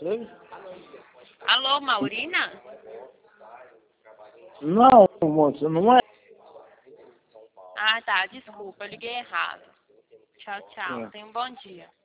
Oi? Alô, Maurina? Não, moça, não é. Ah, tá, desculpa, eu liguei errado. Tchau, tchau. É. Tenha um bom dia.